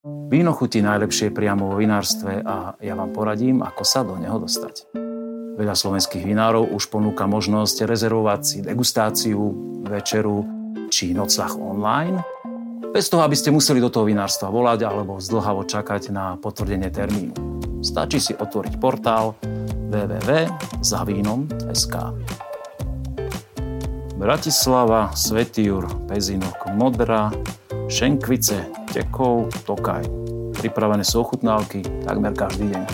Víno chutí najlepšie priamo vo vinárstve a ja vám poradím, ako sa do neho dostať. Veľa slovenských vinárov už ponúka možnosť rezervovať si degustáciu, večeru či nocľah online, bez toho, aby ste museli do toho vinárstva volať alebo zdĺhavo čakať na potvrdenie termínu. Stačí si otvoriť portál www.zavinom.sk. Bratislava, Svätý Jur, Pezinok, Modra, Šenkvice, Tekov, Tokaj. Pripravené sú ochutnávky takmer každý deň.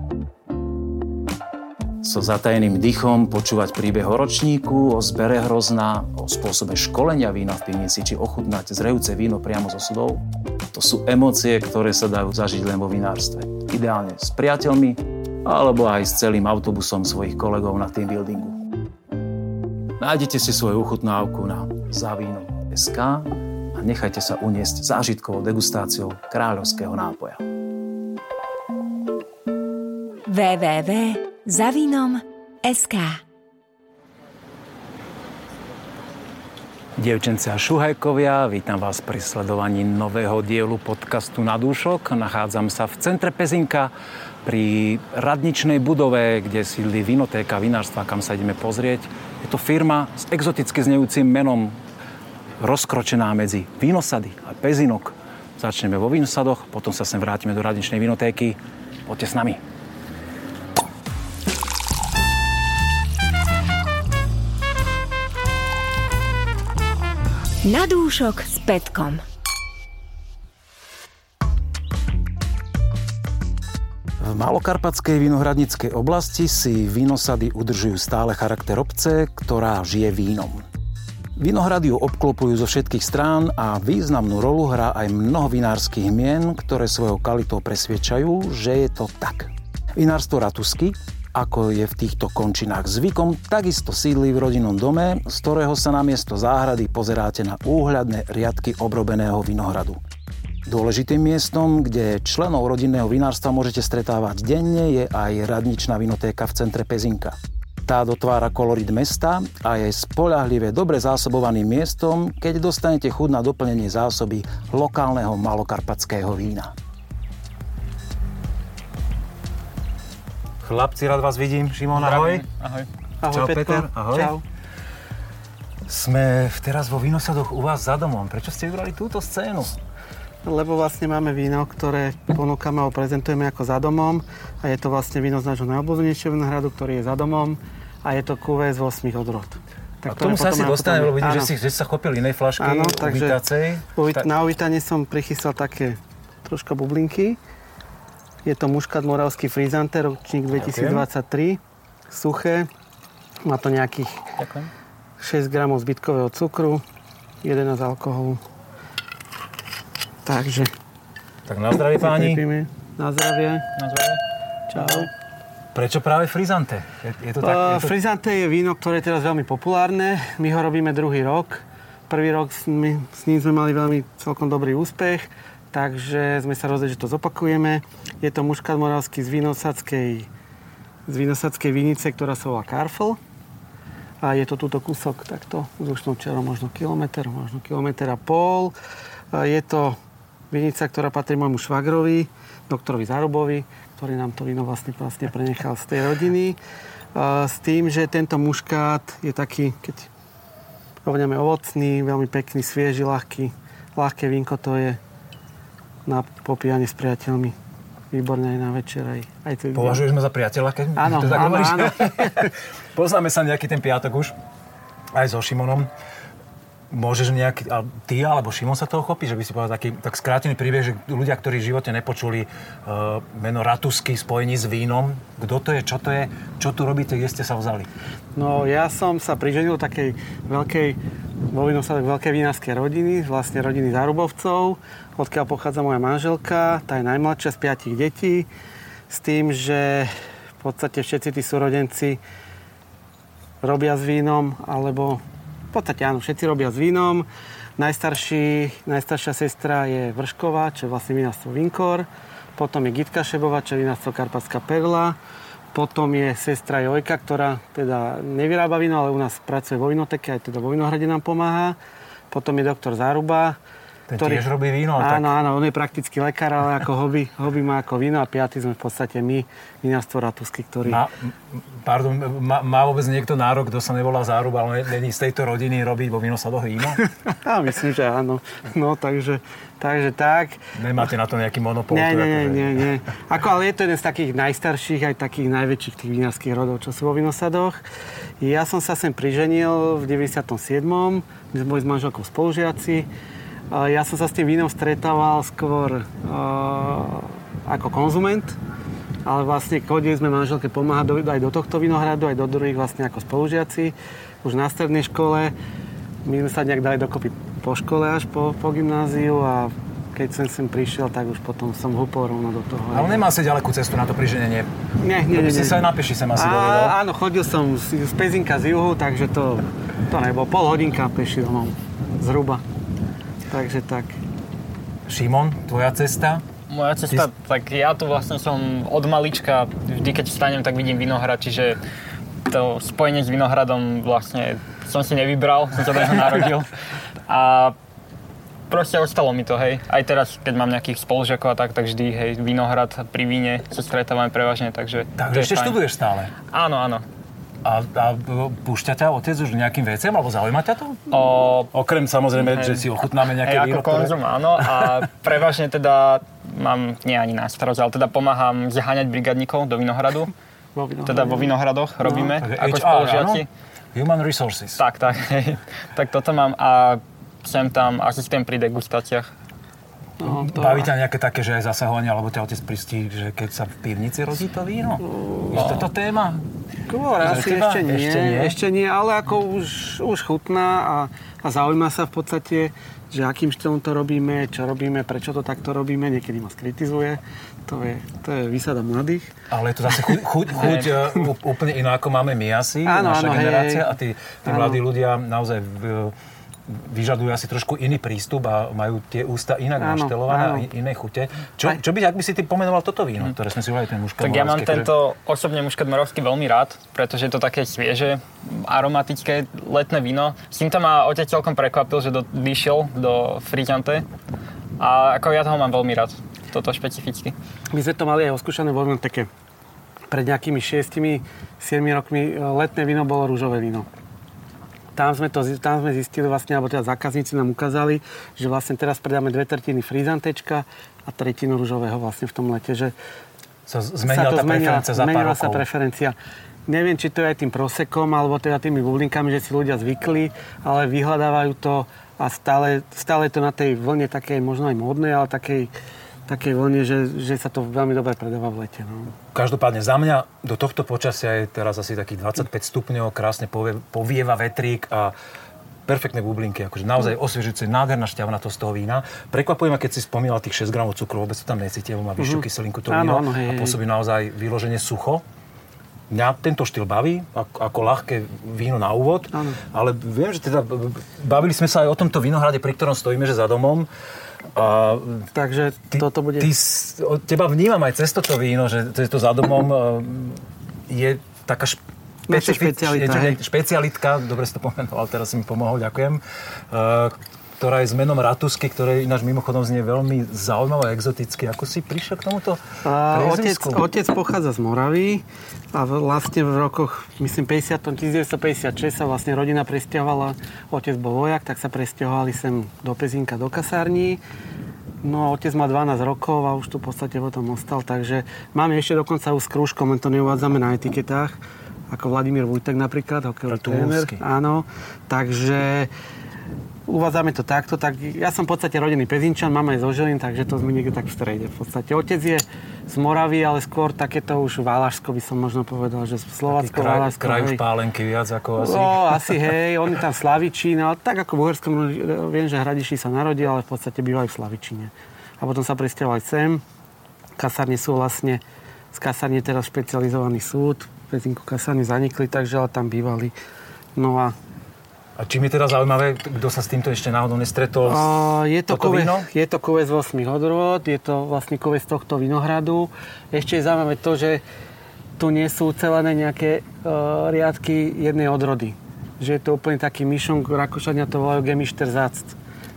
So zatajeným dychom počúvať príbeh o ročníku, o zbere hrozna, o spôsobe školenia vína v pivnici či ochutnať zrejúce víno priamo zo sudov. To sú emócie, ktoré sa dajú zažiť len vo vinárstve. Ideálne s priateľmi alebo aj s celým autobusom svojich kolegov na team buildingu. Nájdete si svoju ochutnávku na zavinom.sk a nechajte sa uniesť zážitkovou degustáciou kráľovského nápoja. www.zavinom.sk. Dievčence a šuhajkovia, vítam vás pri sledovaní nového dielu podcastu Na dúšok. Nachádzam sa v centre Pezinka pri radničnej budove, kde sídli vinotéka vinárstva, kam sa ideme pozrieť. Je to firma s exoticky znejúcim menom, rozkročená medzi Vínosady a Pezinok. Začneme vo Vínosadoch, potom sa sem vrátime do radničnej vinotéky. Poďte s nami. Na dúšok s Petkom. V malokarpatskej vinohradníckej oblasti si Vínosady udržujú stále charakter obce, ktorá žije vínom. Vinohrady ju obklopujú zo všetkých strán a významnú rolu hrá aj mnoho vinárskych mien, ktoré svojou kvalitou presviedčajú, že je to tak. Vinárstvo Ratusky, ako je v týchto končinách zvykom, takisto sídli v rodinnom dome, z ktorého sa namiesto záhrady pozeráte na úhľadné riadky obrobeného vinohradu. Dôležitým miestom, kde členov rodinného vinárstva môžete stretávať denne, je aj radničná vinotéka v centre Pezinka. Tá dotvára kolorit mesta a je spoľahlivé dobre zásobovaným miestom, keď dostanete chuť na doplnenie zásoby lokálneho malokarpatského vína. Chlapci, rád vás vidím. Šimon, ahoj. Ahoj. Ahoj, čau, Petko. Peter. Ahoj. Čau. Sme teraz vo Vínosadoch u vás za domom. Prečo ste vybrali túto scénu? Lebo vlastne máme víno, ktoré ponúkame a prezentujeme ako za domom a je to vlastne víno z nášho najobľúbenejšieho vinohradu, ktorý je za domom a je to cuvée z 8 odrôd. Tak k tomu sa asi dostaneme, lebo vidím, že sa chopili inej fľašky uvítacej. Na uvítanie som prichystal také troška bublinky. Je to muškat moravský Frizante, ročník 2023. Suché. Má to nejakých 6 gramov zbytkového cukru, 11 alkoholu. Takže. Tak na zdravie, páni. Na zdravie. Na zdravie. Čau. Prečo práve Frizante? Je to tak? Frizante je víno, ktoré je teraz veľmi populárne. My ho robíme druhý rok. Prvý rok s ním sme mali veľmi celkom dobrý úspech, takže sme sa rozhodli, že to zopakujeme. Je to muškat moravský z Vínosadskej vinice, ktorá sa volá Karfl. A je to túto kúsok takto vzdušnou čarou, možno kilometr a pol. Je to vinica, ktorá patrí môjmu švagrovi, doktorovi Zárubovi, ktorý nám to víno vlastne prenechal z tej rodiny. S tým, že tento muškát je taký, keď rovnáme ovocný, veľmi pekný, svieži, ľahké vínko, to je na popíjanie s priateľmi. Výborné aj na večer, aj cez deň. Považuješ ma za priateľa, keď áno, to tak hovoríš? Áno. Poznáme sa nejaký ten piatok už, aj so Šimonom. Môžeš nejaký, ty alebo Šimon sa toho chopí, že by si povedal taký tak skrátený príbeh, že ľudia, ktorí v živote nepočuli meno Ratusky spojení s vínom, kto to je, čo tu robíte, kde ste sa vzali? No, ja som sa priženil takej vo Vínosadoch veľkej vinárskej rodiny, vlastne rodiny Zárubovcov, odkiaľ pochádza moja manželka, tá je najmladšia z 5 detí, s tým, že v podstate všetci tí súrodenci robia s vínom, alebo v podstate áno, všetci robia s vínom. Najstaršia sestra je Vršková, čo je vlastne vinárstvo Vinkor. Potom je Gitka Šebová, čo je vinárstvo Karpatská Perla. Potom je sestra Jojka, ktorá teda nevyrába víno, ale u nás pracuje vo vinotéke, aj teda vo vinohrade nám pomáha. Potom je doktor Záruba, tiež robí víno. Áno, on je prakticky lekár, ale ako hobby má ako víno a piaty sme v podstate my, vinárstvo Ratusky, ktorý... Má vôbec niekto nárok, kto sa nevolá Zárub, ale není z tejto rodiny robiť vo Vinosadoch víno? Myslím, že áno. No, takže tak. Nemáte na to nejaký monopol? Nie. Ale je to jeden z takých najstarších, aj takých najväčších tých vinárskych rodov, čo sú vo Vinosadoch. Ja som sa sem priženil v 97. My sme boli s manželkou spolužiaci. Ja som sa s tým vínom stretával skôr ako konzument, ale vlastne chodili sme manželke pomáhať aj do tohto vinohradu, aj do druhých vlastne ako spolužiaci. Už na strednej škole. My sme sa nejak dali dokopy po škole až po gymnáziu a keď som sem prišiel, tak už potom som húpol rovno do toho. Ale nemal si ďalekú cestu na to priženenie? Nie. Si sa aj na peši sem asi dovedol? Áno, chodil som z Pezinka z juhu, takže to nebolo pol hodinka peši domov. Zhruba. Takže tak. Šimon, tvoja cesta? Moja cesta, tak ja tu vlastne som od malička, vždy keď vstanem, tak vidím vinohrad, čiže to spojenie s vinohradom vlastne som si nevybral, som sa tam narodil. A proste ostalo mi to, hej. Aj teraz, keď mám nejakých spolužiakov a tak vždy, hej, vinohrad pri víne sa stretávame prevažne, takže... Takže ešte študuješ stále? Áno. A púšťa ťa otec už nejakým veciam, alebo zaujíma ťa to? Okrem samozrejme, že si ochutnáme nejaké víno, ako konzum, áno. A prevažne teda mám, nie ani na starosť, ale teda pomáham zaháňať brigadníkov do vinohradu. Teda vo vinohradoch robíme ako spolužiaci. Human Resources. Tak. Tak toto mám a sem tam asistent pri degustáciách. Baví ťa nejaké také, že aj zasahovanie, alebo ťa otec pristí, že keď sa v pivnici rozí to víno? Je toto téma? Asi ešte nie, ale ako už chutná a zaujíma sa v podstate, že akým štýlom to robíme, čo robíme, prečo to takto robíme, niekedy ma skritizuje. To je výsada mladých. Ale je to zase chuť úplne iná, ako máme my asi, naša generácia. A tí mladí ľudia naozaj vyžadujú asi trošku iný prístup a majú tie ústa inak naštelované a iné chute. Čo by, ak by si ty pomenoval toto víno, ktoré sme si volali, ten muškat moravský? Tak ja mám tento osobne muškat moravský veľmi rád, pretože je to také svieže, aromatické letné víno. S týmto ma otec celkom prekvapil, že vyšiel do Friťante a ako ja toho mám veľmi rád, toto špecificky. My sme to mali aj oskúšané vo také pred nejakými 6-7 rokmi. Letné víno bolo ružové víno. Tam sme zistili vlastne, alebo teda zákazníci nám ukázali, že vlastne teraz predáme 2/3 frizantečka a 1/3 ružového vlastne v tom lete, že zmenila sa preferencia. Neviem, či to je aj tým prosekom, alebo teda tými bublinkami, že si ľudia zvykli, ale vyhľadávajú to a stále je to na tej vlne takej možno aj módnej, ale takej vlne, že sa to veľmi dobre predáva v lete. No. Každopádne za mňa do tohto počasia je teraz asi takých 25 stupňov, krásne povieva vetrík a perfektné bublinky, akože naozaj osviežujúce, nádherná šťavnatosť toho vína. Prekvapuje ma, keď si spomínal tých 6 gramov cukru, vôbec to tam necíti, lebo má vyššiu kyselinku to víno a pôsobí naozaj vyložene sucho. Mňa tento štýl baví, ako ľahké víno na úvod, ale viem, že teda bavili sme sa aj o tomto vinohrade, pri ktorom stojíme, že za domom. Takže toto bude... Od teba vnímam aj cez toto víno, že to za domom je taká špecialitka, dobre si to pomenoval, teraz si mi pomohol, ďakujem, ktorá je s menom Ratusky, ktoré ináč mimochodom znie veľmi zaujímavé a exoticky. Ako si prišiel k tomuto priezvisku? Otec pochádza z Moravy a vlastne v rokoch, myslím 1956 sa vlastne rodina presťahovala, otec bol vojak, tak sa presťahovali sem do Pezinka, do kasární. No a otec má 12 rokov a už tu v podstate potom ostal, takže máme ešte dokonca už s krúžkom, len to neuvádzame na etiketách, ako Vladimír Vujtek napríklad, hokejový tréner. Áno, takže uvádzame to takto, tak ja som v podstate rodený Pezinčan, mám aj zo Žilín, takže to sme niekde tak v strede. V podstate otec je z Moravy, ale skôr takéto už Valašsko by som možno povedal, že Slovácko, Valašsko. Kraj už Pálenky viac ako asi. No, asi hej, on je tam Slavičín, ale tak ako v Uherskom, viem, že Hradiši sa narodil, ale v podstate bývajú v Slavičíne. A potom sa presťahovali sem. Kasárne sú vlastne, z kasárne teraz špecializovaný súd, v Pezinku kasárne zanikli, takže ale tam bývali. No a čím je teda zaujímavé, kto sa s týmto ešte náhodou nestretol? Je to kové z 8 odrôd, je to vlastne kové z tohto vinohradu. Ešte je zaujímavé to, že tu nie sú ucelené nejaké riadky jednej odrody. Že je to úplne taký myšong, Rakúšania to volajú Gemischter Zácť.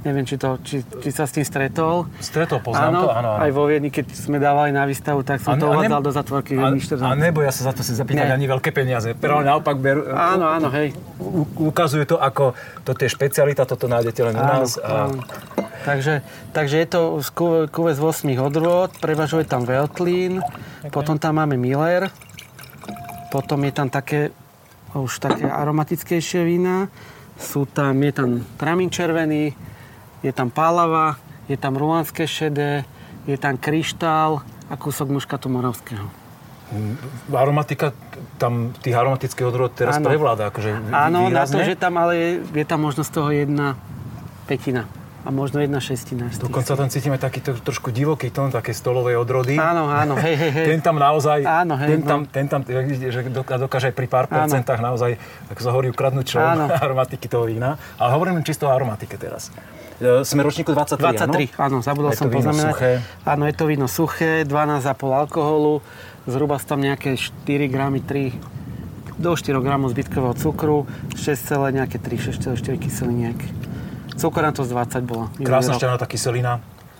Neviem, či sa s tým stretol. Stretol, poznám to, áno. Aj vo Viedni, keď sme dávali na výstavu, tak som to uvádzal do zatvorky. A neboja sa za to si zapýtať ani veľké peniaze. Práve naopak berú. Áno, hej. Ukazujú to, ako toto je špecialita, toto nájdete len u nás. Áno. Takže je to kúve z 8 odrôd, prevažuje tam Veltlín, potom tam máme Miller, potom je tam také aromatickejšie vína, je tam Tramín červený, je tam Pálava, je tam Rulanské šedé, je tam Kryštál a kúsok muškatu moravského. Aromatika, tam tých aromatických odrôd teraz prevláda. Akože áno, výrazne. Na to, že tam ale je tam možno z toho 1/5 a možno 1/6. Dokonca tam cítime taký trošku divoký tón, také stolové odrody. Áno, hej. Ten tam naozaj, áno, hej, ten tam že dokáže aj pri pár percentách naozaj, ako sa hovorí, ukradnúť aromatiky toho vína. Ale hovorím čisto o aromatike teraz. Sme ročníku 23, áno, zabudol som poznamenať. Áno, je to víno suché, 12,5 alkoholu, zhruba sú tam nejaké 4 gramy, 3 do 4 gramov zbytkového cukru, 6,4 kyseliniek. Cukor na to z 20 bola. Krásna šťavnatá kyselina.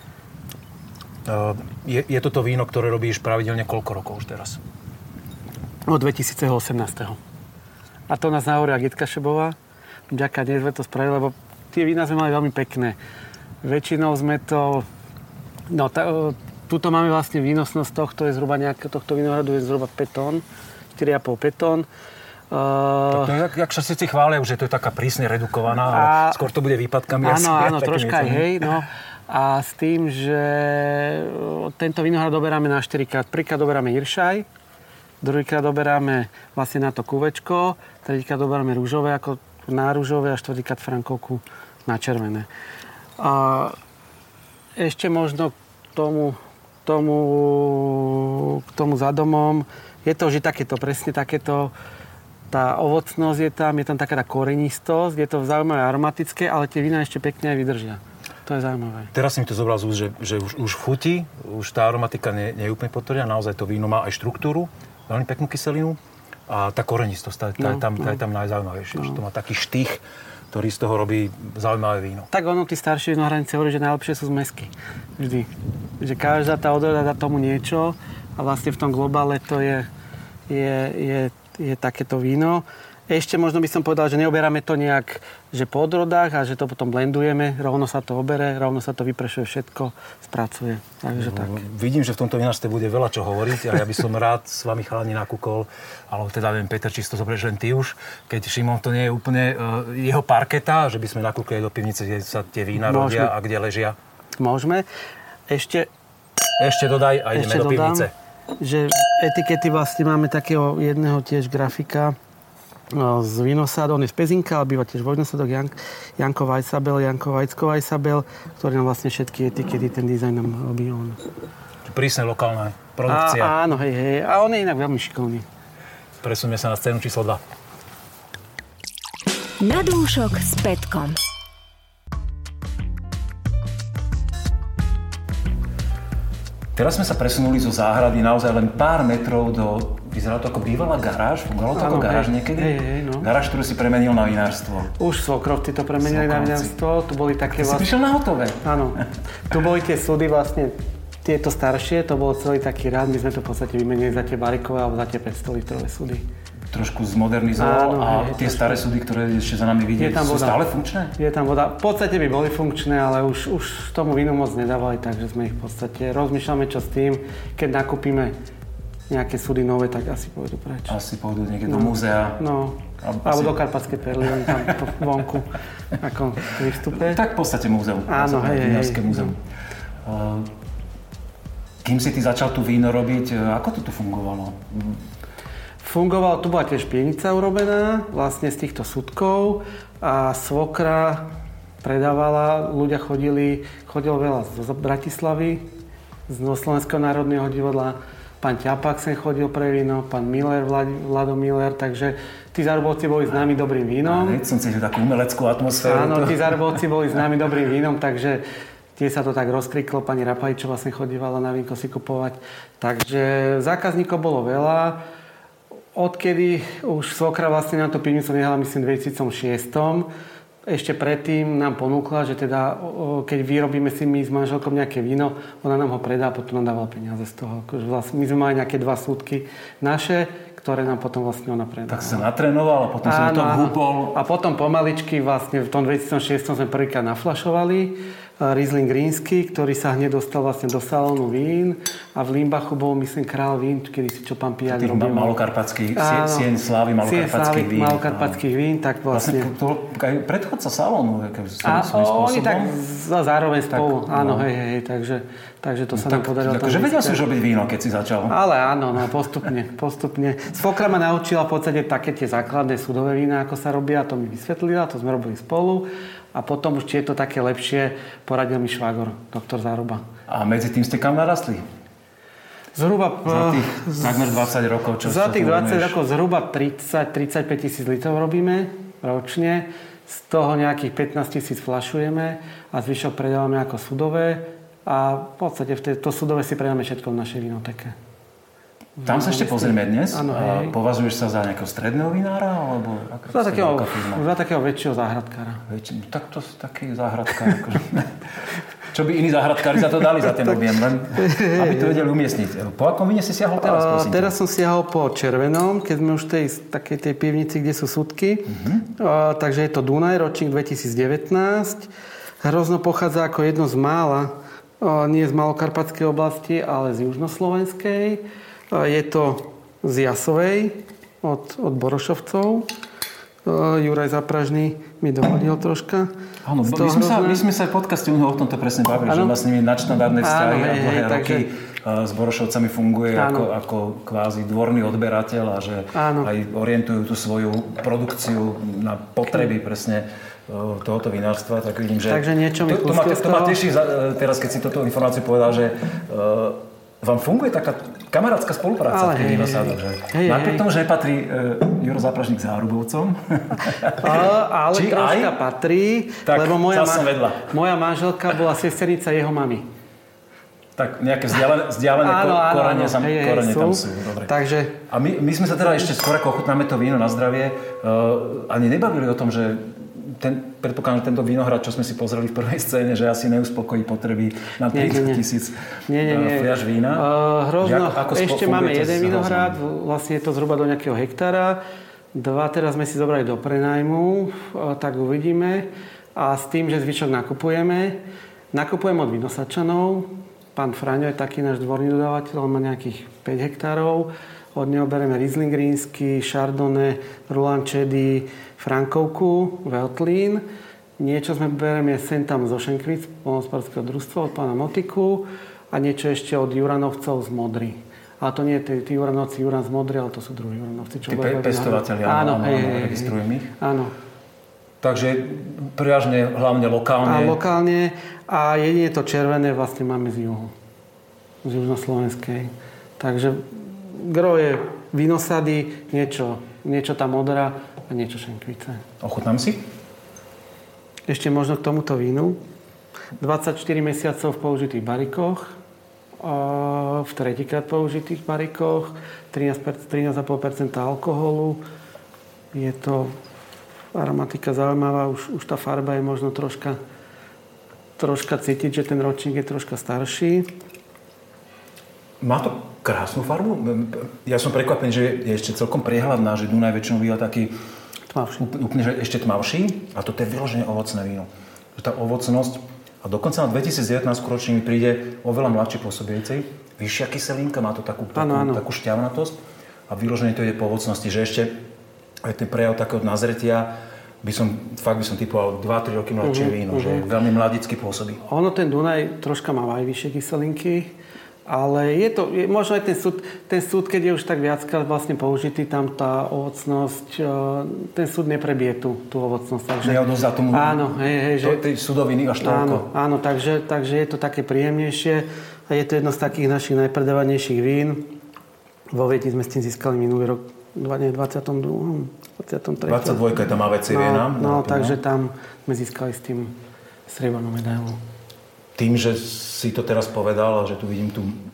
Je toto víno, ktoré robíš pravidelne koľko rokov už teraz? Od 2018. A to nás nahovorí Gitka Šebová. Vďaka nej sme to spravili, lebo tie vína sme mali veľmi pekné. Väčšinou sme to... Tuto máme vlastne výnosnosť tohto vinohradu je zhruba 5 tón, 4,5 tón. Tak to je, jak sa síce chvália, že to je taká prísne redukovaná, ale skôr to bude výpadkami. Áno, troška aj hej. No. A s tým, že tento vinohrad doberáme na 4-krát. Prvýkrát doberáme Iršaj, druhýkrát doberáme vlastne na to kúvečko, tretíkrát doberáme rúžové ako na rúžové a štvrtýkrát Frankovku na červené. A ešte možno k tomu za domom je to vždy takéto, presne takéto. Tá ovocnosť je tam taká tá korenistosť, je to zaujímavé aromatické, ale tie vína ešte pekne aj vydržia. To je zaujímavé. Teraz si mi to zobral z úst, že už chutí, už tá aromatika nie je úplne potvrdená, naozaj to víno má aj štruktúru, veľmi peknú kyselinu a tá korenistosť, tá je tam najzaujímavejšia, že to má taký štých, ktorý z toho robí zaujímavé víno. Tak tí starší vinohradníci hovorí, že najlepšie sú zmesky. Vždy. Že každá tá odroda dá tomu niečo a vlastne v tom globále to je takéto víno. Ešte možno by som povedal, že neoberáme to nejak, že po odrodách a že to potom blendujeme, rovno sa to obere, rovno sa to vyprešuje všetko, spracuje. Takže tak. Vidím, že v tomto vinařstve bude veľa čo hovoriť a ja by som rád s vami chalani nakúkol, ale teda neviem, Peter, či to zoberieš len ty už, keď Šimon to nie je úplne jeho parketa, že by sme nakúkli aj do pivnice, kde sa tie vína robia a kde ležia. Môžeme. Ešte dodaj a ideme do pivnice. Že etikety vlastne máme takého jedného tiež grafika z Vinosad, on je z Pezinka, ale býva tiež vo Vinosadok, Janko Vajcko-Vajsabel, ktorý nám vlastne všetky etikety, ten dizajn nám robí on. Prísne lokálna produkcia. Áno, hej. A on je inak veľmi šikovný. Presunieme sa na scénu číslo 2. Na dúšok s Petkom. Teraz sme sa presunuli zo záhrady naozaj len pár metrov do... Vyzeralo to ako bývalá garáž? Fungovalo to ako garáž niekedy? No. Garáž, ktorú si premenil na vinárstvo. Už svokrovci to premenili na vinárstvo. Tu boli také si prišiel na hotové. Áno. Tu boli tie súdy vlastne, tieto staršie, to bol celý taký rád. My sme to v podstate vymenili za tie barikové alebo za tie 500 litrové súdy. Trošku zmodernizoval a tie staré súdy, ktoré ešte za nami vidieť, sú stále funkčné? Je tam voda. V podstate by boli funkčné, ale už tomu vínu moc nedávali, takže sme ich v podstate rozmýšľame, čo s tým. Keď nakúpime nejaké súdy nové, tak asi pôjdu preč. Asi pôjdu niekde do múzea. No, alebo do Karpatskej perly, oni tam vonku, ako výstupe. Tak v podstate múzeum. Áno, vinárske múzeum. Kým si ty začal tu víno robiť, ako to tu fungovalo? Tu bola tiež pienica urobená, vlastne z týchto súdkov a svokra predávala, ľudia chodilo veľa z Bratislavy, z Slovenského národného divadla, pán Ťapák sem chodil pre víno, pán Miller, Vlado Miller, takže tí Zarbovci boli známi dobrým vínom. Som cítil takú umeleckú atmosféru. Áno, tí Zarbovci boli známi dobrým vínom, takže tie sa to tak rozkriklo, pani Rapajčová sem chodívala na vínko si kupovať, takže zákazníkov bolo veľa. Odkedy už svokra vlastne na to pivnicu nehala, myslím, v 2006. ešte predtým nám ponúkla, že teda keď vyrobíme si my s manželkou nejaké víno, ona nám ho predá a potom nám dávala peniaze z toho. Vlastne my sme mali nejaké 2 súdky naše, ktoré nám potom vlastne ona predala. Tak sa natrénoval a potom sa to húpol. A potom pomaličky vlastne v tom 2006 sme prvýkrát naflašovali Riesling Rínsky, ktorý sa hneď dostal vlastne do salónu vín a v Limbachu bol, myslím, král vín, kedy si čo pán Pijaň robil. Malokarpatských, sieň slávy malokarpatských vín. Malokarpatských vín, tak vlastne... Aj predchodca salónu, oni tak zároveň spolu, áno, hej, takže to sa nám podarilo. Takže vedel si robiť víno, keď si začal. Ale áno, postupne. Svokra ma naučila v podstate také tie základné sudové vína, ako sa robia, to mi vysvetlila, to sme robili spolu. A potom už, či je to také lepšie, poradil mi švagor, doktor Záruba. A medzi tým ste kam narastli? Zhruba... Za tých takmer 20 rokov, čo za tých 20 rokov zhruba 30-35 tisíc litrov robíme ročne. Z toho nejakých 15 000 flašujeme a zvyšok predávame ako sudové. A v podstate to sudové si predáme všetko v našej vinotéke. Tam sa ešte pozrieme dnes. Áno, považuješ sa za nejakého stredného vinára? Alebo za takého väčšieho záhradkára. Tak to je taký záhradkár. Čo by iní záhradkári za to dali za ten objem, len aby to vedeli umiestniť. Po akom víne si siahol teraz? Teraz som siahol po červenom, keď sme už v takej tej pivnici, kde sú sudky. Takže je to Dunaj, ročník 2019. Hrozno pochádza ako jedno z mála, nie z malokarpatskej oblasti, ale z južnoslovenskej. Je to z Jasovej od Borošovcov. Juraj Zapražný mi dohodil troška. Áno, my sme sa aj v podcaste o tomto presne bavili, že má s nimi nadštandardné vzťahy a dlhé roky s Borošovcami funguje ako kvázi dvorný odberateľ a že aj orientujú tú svoju produkciu na potreby presne tohoto vinárstva, tak vidím, že... Takže niečo mi to ma teší teraz, keď si túto informáciu povedal, že vám funguje taká kamarátska spolupráca v tých vinosádoch, že? Napriek tomu, že nepatrí Juro Zápražník Zárubovcom. Ale troška patrí, tak, lebo moja manželka bola sesternica jeho mamy. Tak nejaké vzdialené korene tam sú. Dobre. Takže... A my sme sa teda ešte skôr, ako ochutnáme to víno na zdravie, ani nebavili o tom, že predpokladám, že tento vínohrad, čo sme si pozreli v prvej scéne, že asi neuspokojí potreby na 30 000 fliaž vína. Ešte máme jeden vínohrad, vlastne je to zhruba do nejakého hektára. 2 teraz sme si zobrali do prenajmu, tak uvidíme. A s tým, že zvyšok nakupujeme od vinosačanov. Pán Fraňo je taký náš dvorný dodávateľ, on má nejakých 5 hektárov. Od neho bereme Riesling Rínsky, Chardonnay, Roland Chedy, Frankovku, Veltlín. Niečo sme bereme sem tam zo Šenkvic, poľnohospodárskeho družstva od pána Motiku a niečo ešte od Juranovcov z Modry. Ale to nie je tí Juranovci, Juran z Modry, ale to sú druhí Juranovci. Tí pestovateľi, áno, registrujem ich. Áno. Takže prevažne hlavne lokálne. Lokálne a jedine to červené vlastne máme z juhu. Z južnoslovenskej. Takže gro je vinosady, niečo tá Modra a niečo Šenkvice. Ochutnám si? Ešte možno k tomuto vínu. 24 mesiacov v použitých barikoch, v tretíkrát použitých barikoch, 13,5% alkoholu. Je to aromatika zaujímavá, už tá farba je možno troška cítiť, že ten ročník je troška starší. Má to krásnu farbu. Ja som prekvapený, že je ešte celkom priehľadná, že Dunaj väčšinou býva taký úplne že ešte tmavší a toto je vyložené ovocné víno. Že tá ovocnosť a dokonca na 2019 ročník mi príde oveľa mladšie pôsobiacej, vyššia kyselinka, má to takú šťavnatosť a vyložené to ide po ovocnosti, že ešte aj ten prejav takého nazretia by som typoval 2-3 roky mladšie víno, že veľmi mladicky pôsobí. Ono ten Dunaj troška má aj vyššie kyselinky, ale možno aj ten súd, keď je už tak viackrát vlastne použitý, tam tá ovocnosť, ten súd neprebije tú ovocnosť. Takže, neodozá tomu tej súdoviny až toľko. Áno, takže je to také príjemnejšie a je to jedno z takých našich najpredávanejších vín. Vo Viedni sme s tým získali minulý rok 22. 23. 22 je to má veci vína. No, takže tam sme získali s tým striebornú medailu. Tým, že si to teraz povedal a že tu vidím tú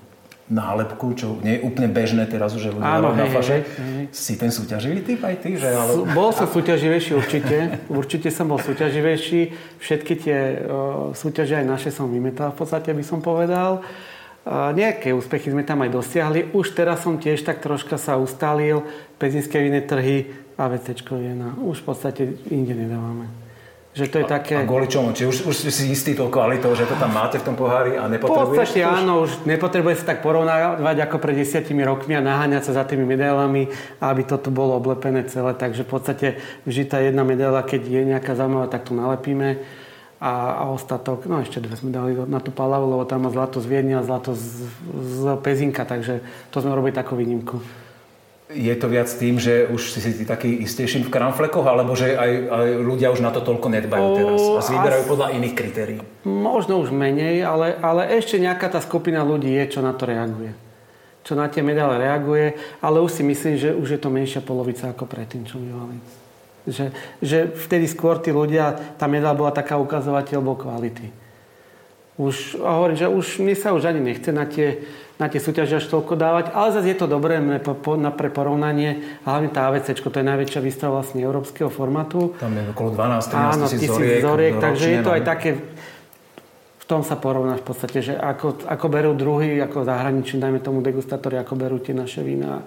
nálepku, čo nie je úplne bežné teraz, že ľudia na faše. Si ten súťaživý typ aj ty? Že, ale... Bol som súťaživejší určite. Určite som bol súťaživejší. Všetky tie súťaže aj naše som vymetal v podstate, by som povedal. Nejaké úspechy sme tam aj dosiahli. Už teraz som tiež tak troška sa ustalil. Pezinské vinné trhy a ABCčko vína. Už v podstate inde nedávame. Že to je také... A kvôli čomu? Či už si istý tou kvalitou, že to tam máte v tom pohári a nepotrebuješ? V podstate áno, už nepotrebuje sa tak porovnávať ako pred 10 rokmi a naháňať sa za tými medailami, aby to tu bolo oblepené celé. Takže v podstate vždy tá jedna medaila, keď je nejaká zaujímavá, tak tu nalepíme. A ostatok, no ešte dve sme dali na tú palavu, lebo tam má zlato z Viedne a zlato z Pezinka, takže to sme robili takú výnimku. Je to viac tým, že už si taký istejší v kramflekoch, alebo že aj ľudia už na to toľko nedbajú teraz a si vyberajú podľa iných kritérií? Možno už menej, ale ešte nejaká tá skupina ľudí je, čo na to reaguje. Čo na tie medaile reaguje, ale už si myslím, že už je to menšia polovica ako predtým, čo bývali. Že vtedy skôr tí ľudia, tá medaila bola taká ukazovateľ bol kvality. Hovorím, že už mi sa už ani nechce na tie súťaže až toľko dávať, ale zase je to dobré pre porovnanie. Hlavne tá ABCčko, to je najväčšia výstava vlastne európskeho formátu. Tam je okolo 12-13 tisíc zoriek, takže je to aj také, v tom sa porovná v podstate, že ako berú druhý, ako zahraničí, dajme tomu degustátori, ako berú tie naše vína,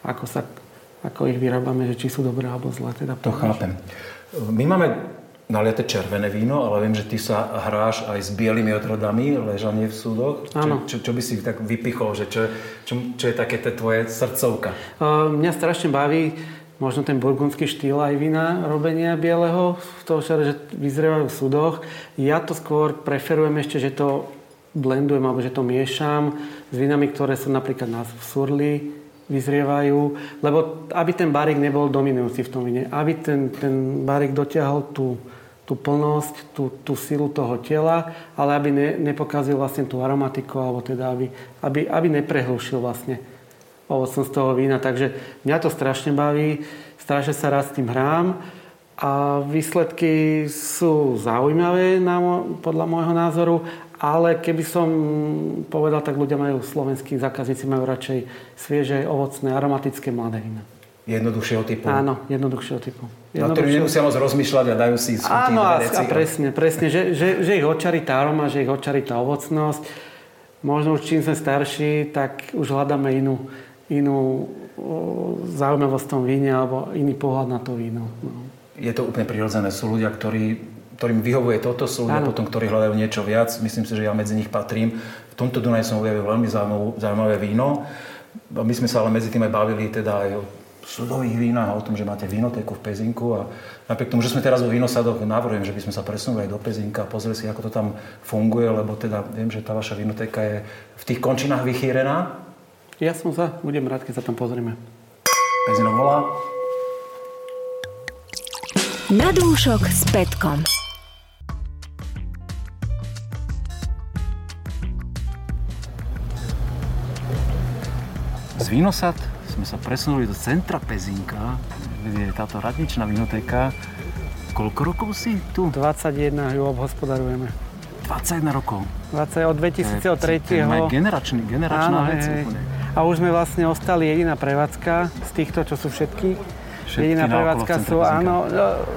ako ich vyrábame, že či sú dobré alebo zlé. Teda to chápem. My máme naliate červené víno, ale viem, že ty sa hráš aj s bielými odrodami, ležanie v súdoch. Čo by si tak vypichol, že čo je také tvoje srdcovka? Mňa strašne baví možno ten burgundský štýl aj vína robenia bieleho, že vyzrievajú v súdoch. Ja to skôr preferujem ešte, že to blendujem alebo že to miešam s vínami, ktoré sú napríklad v surli, vyzrievajú, lebo aby ten barík nebol dominujúci v tom víne, aby ten barík dotiahol tú plnosť, tú silu toho tela, ale aby nepokazil vlastne tú aromatiku, alebo teda aby neprehlušil vlastne ovocnosť toho vína. Takže mňa to strašne baví, strašne sa rád s tým hrám a výsledky sú zaujímavé podľa môjho názoru, ale keby som povedal, tak ľudia slovenskí zákazníci majú radšej svieže, ovocné, aromatické mladé vína. Jednoduchšieho typu? Áno, jednoduchšieho typu. Na ktorý nemusia moc rozmýšľať a dajú si schutiť veci. Áno, presne, že ich očarí tá aroma, že ich očarí tá ovocnosť. Možno už čím sme starší, tak už hľadáme inú zaujímavosť v tom víne alebo iný pohľad na to víno. No. Je to úplne prirodzené. Sú ľudia, ktorým vyhovuje toto, sú ľudia potom, ktorí hľadajú niečo viac. Myslím si, že ja medzi nich patrím. V tomto Dunaji som objavil veľmi zaujímavé víno. My sme sa ale medzi tým aj bavili teda aj o súdových vínach a o tom, že máte vínotéku v Pezinku. A napriek tomu, že sme teraz vo vínosadoch, navrhujem, že by sme sa presunuli aj do Pezinka a pozreli si, ako to tam funguje, lebo teda viem, že tá vaša vínotéka je v tých končinách vychýrená. Ja som budem rád, keď sa tam pozrieme. Pezino volá. Na dúšok s Petkom. Z Vínosad sme sa presunuli do centra Pezinka, kde je táto radničná vinotéka. Koľko rokov si tu? 21 ju obhospodarujeme. 21 rokov? Od 2003. Generačná vec. A už sme vlastne ostali jediná prevádzka z týchto, čo sú všetky. Jediná prevádzka sú, áno,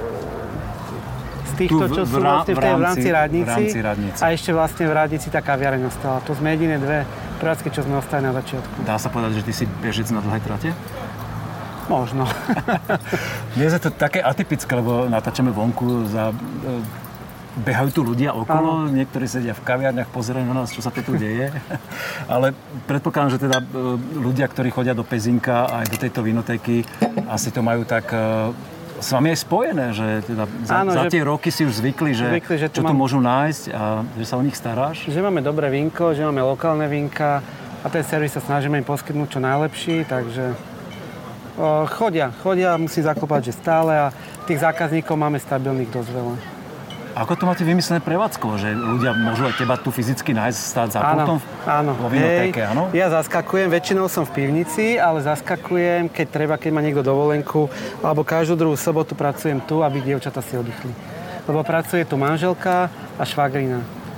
z týchto, čo sú vlastne v rámci radnici. A ešte vlastne v radnici tá kaviareň ostala. To sme jediné dve prevádzky, čo sme ostali na začiatku. Dá sa povedať, že ty si bežec na dlhej trate? Možno. Dnes je to také atypické, lebo natáčame vonku behajú tu ľudia okolo, niektorí sedia v kaviarniach, pozerajú na nás, čo sa to tu deje. Ale predpokladám, že teda ľudia, ktorí chodia do Pezinka aj do tejto vinotéky, asi to majú tak s vami aj spojené, že teda za tie roky si už zvykli, že čo tu môžu nájsť a že sa o nich staráš. Že máme dobré vínko, že máme lokálne vínka a ten servis sa snažíme im poskytnúť čo najlepší, takže chodia, musí zaklopať, že stále a tých zákazníkov máme stabilných dosť veľa. Ako to máte vymyslené prevádzkovo, že ľudia môžu aj teba tu fyzicky nájsť, stáť za pultom vo vinotéke, áno? Ja zaskakujem, väčšinou som v pivnici, ale zaskakujem, keď má niekto dovolenku, alebo každú druhú sobotu pracujem tu, aby dievčatá si oddychli. Lebo pracuje tu manželka a švagrina.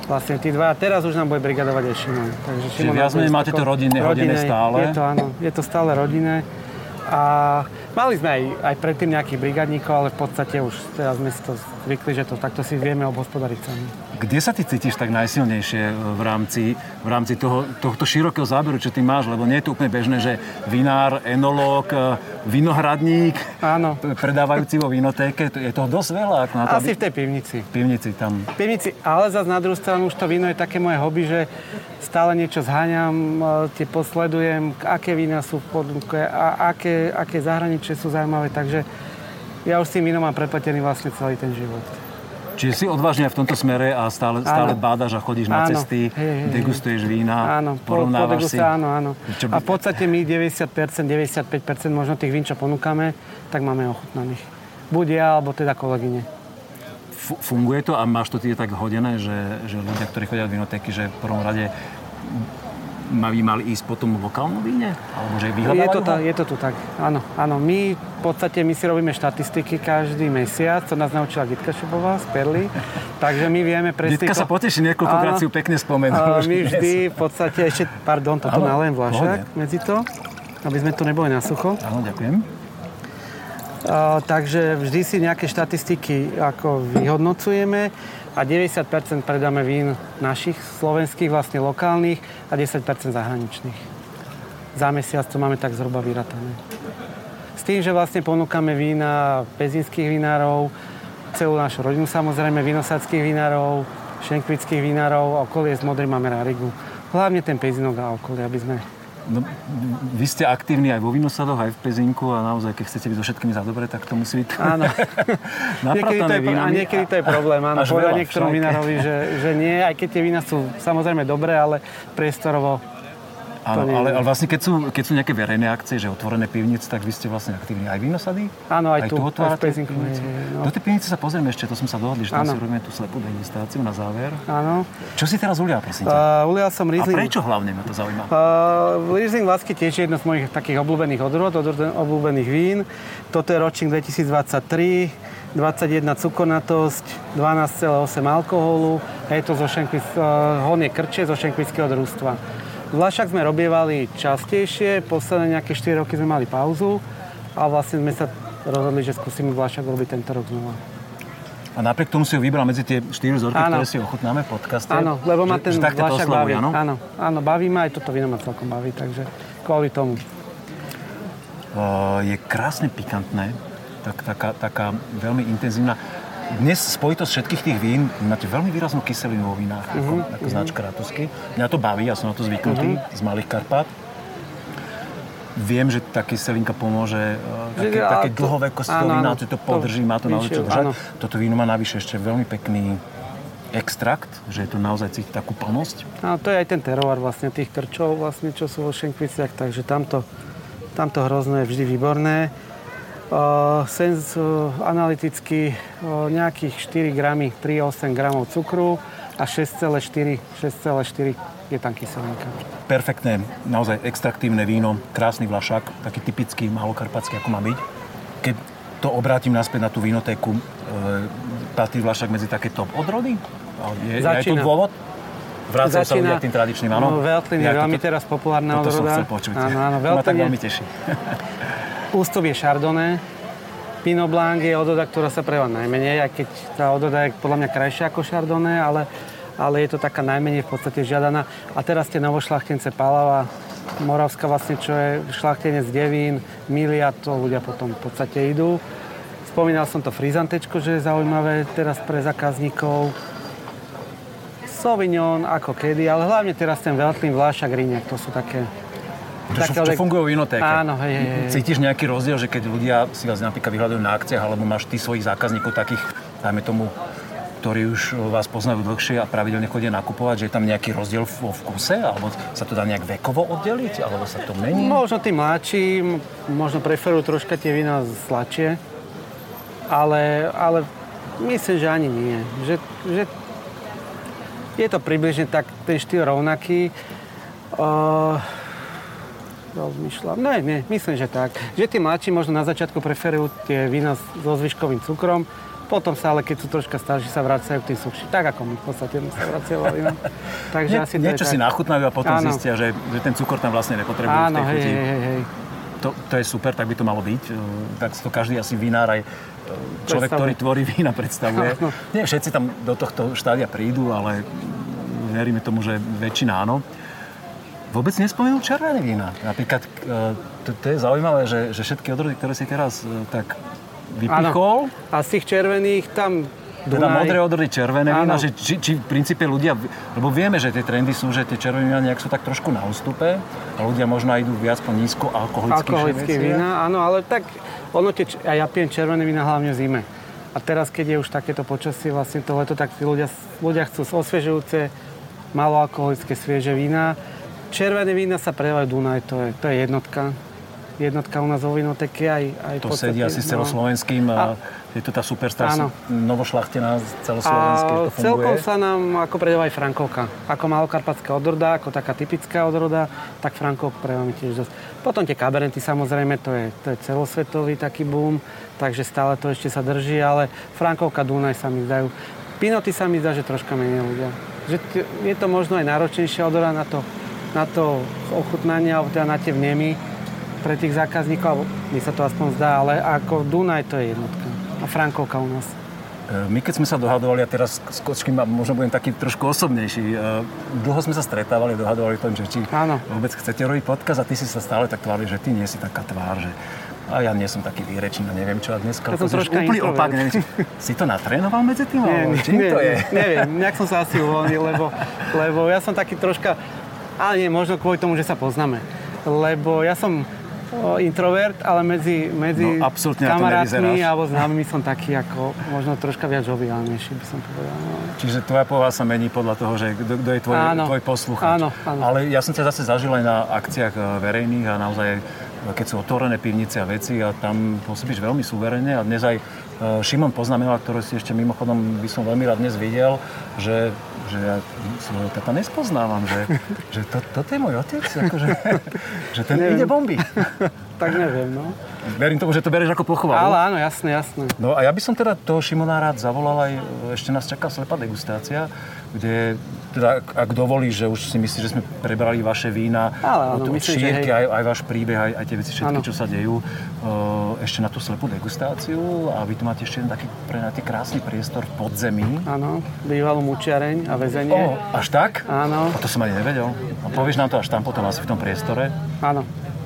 Vlastne tí dva. A teraz už nám bude brigadovať aj Šimon. Takže Čiže viac menej máte to rodinné stále? Je to, áno. Je to stále rodinné. A mali sme aj predtým nejakých brigadníkov, ale v podstate už teraz sme si to zvykli, že to takto si vieme obhospodariť sami. Kde sa ty cítiš tak najsilnejšie v rámci tohto širokého záberu, čo ty máš? Lebo nie je to úplne bežné, že vinár, enológ, vinohradník, áno, predávajúci vo vinotéke. Je toho dosť veľa. Asi v tej pivnici. Pivnici tam. Pivnici, ale zase na druhú stranu už to víno je také moje hobby, že stále niečo zháňam, tie posledujem, aké vína sú v ponuke a aké zahraničie sú zaujímavé. Takže ja už s tým vínom mám prepletený vlastne celý ten život. Čiže si odvážne v tomto smere a stále bádaš a chodíš na cesty, degustuješ vína, porovnávaš si. Áno. A v podstate my 90%, 95% možno tých vín, čo ponúkame, tak máme ochutnaných. Buď ja, alebo teda kolegyne. Funguje to a máš to ty tak hodené, že ľudia, ktorí chodia do vinotéky, že v prvom rade by mali ísť po tom lokálnom víne? Alebo že vyhľadávajú? Je to tu tak, áno. My v podstate si robíme štatistiky každý mesiac, to nás naučila Gitka Šebová z Perly, takže my vieme presne... Gitka sa poteší, niekoľkokrát si ju pekne spomenul. My vždy v podstate ešte, toto nalejem vlášak medzi to, aby sme tu neboli na sucho. Áno, ďakujem. Takže vždy si nejaké štatistiky ako vyhodnocujeme a 90% predáme vín našich, slovenských, vlastne lokálnych a 10% zahraničných. Za mesiac to máme tak zhruba vyratané. S tým, že vlastne ponúkame vína pezinských vinárov, celú našu rodinu samozrejme, vinosadských vinárov, šenkvických vinárov, okolie z Modry máme Rarigu. Hlavne ten pezinok a okolie, aby sme... No, vy ste aktívni aj vo vinosadoch, aj v pezinku a naozaj, keď chcete byť so všetkými za dobre, tak to musí byť napratané vínami. A niekedy to je problém, áno, povedať niektorom vinárovi, že nie, aj keď tie vína sú samozrejme dobré, ale priestorovo áno, ale vlastne keď sú nejaké verejné akcie, že otvorené pivnice, tak vy ste vlastne aktívni aj vinosady? Áno, aj tu aj v pezinku. No. Do tej pivnice sa pozrieme ešte, to sme sa dohodli, že tam si robíme tú slepú degustáciu na záver. Áno. Čo si teraz ulial, prosím ťa? Ulial som Riesling. A prečo hlavne ma to zaujíma? Riesling Vlastky tiež je jedno z mojich takých obľúbených odrôd, obľúbených vín. Toto je ročník 2023, 21 cukornatosť, 12,8 alkoholu. Je to Honie Krče zo šenkvického družstva. Vlašak sme robievali častejšie, posledné nejaké 4 roky sme mali pauzu a vlastne sme sa rozhodli, že skúsime Vlašak robiť tento rok znova. A napriek tomu si ho vybral medzi tie 4 vzorky, ktoré si ochutnáme v podcaste? Áno, lebo ma ten Vlašak baví. Áno? Áno, baví ma, aj toto víno ma celkom baví, takže kvôli tomu. Je krásne pikantné, taká veľmi intenzívna. Dnes spojitosť všetkých tých vín máte veľmi výraznú kyselinu vo vínach, ako značka Ratusky. Mňa to baví, ja som na to zvyknutý z Malých Karpát. Viem, že tá kyselinka pomôže také dlhovekosti toho vína, že to podrží, má to naozaj čo držať. Toto víno má navyše ešte veľmi pekný extrakt, že je to naozaj cítiť takú plnosť. Áno, to je aj ten teroár vlastne tých krčov, vlastne, čo sú vo šenkviciach, takže tamto hrozno je vždy výborné. Sens analyticky nejakých 4 gramy, 3,8 gramov cukru a 6,4 je tam kyselinka. Perfektné, naozaj extraktívne víno, krásny vlašák, taký typický malokarpatský, ako má byť. Keď to obrátim naspäť na tú vinotéku, patrí vlašák medzi také top odrody? Je to dôvod? Vracajú sa ľudia k tým tradičným, áno? Veltlin je veľmi teraz populárna odroda. Toto som chcel počuť. Áno, to ma tak veľmi teší. Ústup je Chardonnay, Pinot Blanc je odroda, ktorá sa predáva najmenej, aj keď tá odroda je podľa mňa krajšia ako Chardonnay, ale je to taká najmenej v podstate žiadaná. A teraz tie novošľachtence Palava, Moravská vlastne, čo je šľachtenec Devín, Milia, to ľudia potom v podstate idú. Spomínal som to frizantečko, že je zaujímavé teraz pre zákazníkov. Sauvignon ako kedy, ale hlavne teraz ten Veltlin, Vlášak, Rignac, to sú také... Čo fungujú v vinotéke. Áno, hej. Cítiš nejaký rozdiel, že keď ľudia si vás napríklad vyhľadujú na akciách, alebo máš ty svojich zákazníkov takých, dajme tomu, ktorí už vás poznajú dlhšie a pravidelne chodia nakupovať, že je tam nejaký rozdiel vo vkuse, alebo sa to dá nejak vekovo oddeliť, alebo sa to mení? Možno tí mladší, možno preferujú troška tie vína sladšie, ale myslím, že ani nie. Že je to približne tak, ten štýl rovnaký. Rozmýšľam. Nie, myslím, že tak. Že tí mladší možno na začiatku preferujú tie vína so zvyškovým cukrom, Potom sa, ale keď sú troška starší, sa vracajú k tým suchším. Tak ako my v podstate sa vracievali. No. Takže asi to niečo je si tak. nachutnajú a potom zistia, že ten cukor tam vlastne nepotrebujú v tej chuti. Hej. To je super, tak by to malo byť. Tak to každý asi vinár aj človek, ktorý tvorí vína, predstavuje. Áno. Nie všetci tam do tohto štádia prídu, ale veríme tomu, že väčšina áno. Vôbec nespomenul červené vína. Napríklad, to je zaujímavé, že všetky odrody, ktoré si teraz tak vypichol. Áno. A z tých červených tam Dunaj. Teda modré odrody, červené vína, že či v princípe ľudia, lebo vieme, že tie trendy sú, že tie červené vína nejak sú tak trošku na ústupe a ľudia možno idú viac po nízko alkoholické vína. Áno, ale tak ono ja pijem červené vína hlavne v zime. A teraz, keď je už takéto počasie, vlastne to leto, tak tí ľudia chcú osviežujúce, maloalkoholické, svieže vína. Červené vína sa predávajú Dunaj, to je jednotka. Jednotka u nás vo vinoteke aj to sedí asi s celoslovenským. Je to tá superstar novošľachtená celoslovenskej, to funguje. Celkom sa nám ako predáva aj Frankovka. Ako malokarpatská odroda, ako taká typická odroda, tak Frankovku predávame tiež dosť. Potom tie kabarenty, samozrejme, to je celosvetový taký boom, takže stále to ešte sa drží, ale Frankovka, Dunaj sa mi zdajú. Pinoty sa mi zdá, že troška menej ľudia. Že je to možno aj náročnejšia odroda na to ochutnanie, alebo teda na tie vnemy pre tých zákazníkov, alebo mi sa to aspoň zdá, ale ako Dunaj to je jednotka. A Frankovka u nás. My keď sme sa dohadovali, a teraz skočím a možno budem taký trošku osobnejší, dlho sme sa stretávali, dohadovali o tom, že či vôbec chcete robiť podcast a ty si sa stále tak tváril, že ty nie si taká tvár, že a ja nie som taký výrečný, neviem čo, a dneska to som troška úplný opak, neviem, si to natrénoval medzi tým? Nie, to je? Neviem, nejak som sa asi uvoľnil, lebo ja som taký troška, ale nie, možno kvôli tomu, že sa poznáme, lebo ja som introvert, ale medzi kamarátmi alebo známymi som taký ako možno troška viac joviálnejší, by som povedal. No. Čiže tvoja povaha sa mení podľa toho, že kto je tvoj poslucháč. Áno. Ale ja som ťa zase zažil aj na akciách verejných a naozaj, keď sú otvorené pivnice a veci a tam pôsobíš veľmi suverene a dnes aj Šimon poznamenal, ktorý si ešte mimochodom by som veľmi rád dnes videl, že ja svojho tata nespoznávam, že toto je môj otec, akože, že ten ide bomby. Tak neviem, no. Verím tomu, že to bereš ako pochvalu. Ale áno, jasné. No a ja by som teda toho Šimona rád zavolal aj, ešte nás čaká slepá degustácia, kde teda, ak dovolíš, že už si myslíš, že sme prebrali vaše vína, od šírky, aj váš príbeh, aj tie veci všetky, čo sa dejú, ešte na tú slepú degustáciu a vy tu máte ešte jeden taký krásny priestor v podzemí. Áno, bývalú mučiareň a väzenie. Až tak? Áno. A to som ani nevedel. A povieš nám to až tam potom asi v tom priestore. Áno.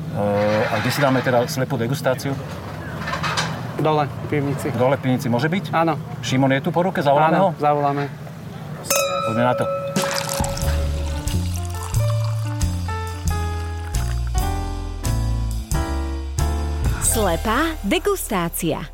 A kde si dáme teda slepú degustáciu? Dole v pivnici. Dole v pivnici môže byť? Áno. Šimon je tu po ruke? Zavoláme ho? Áno, zavoláme. Poďme na to. Slepá degustácia.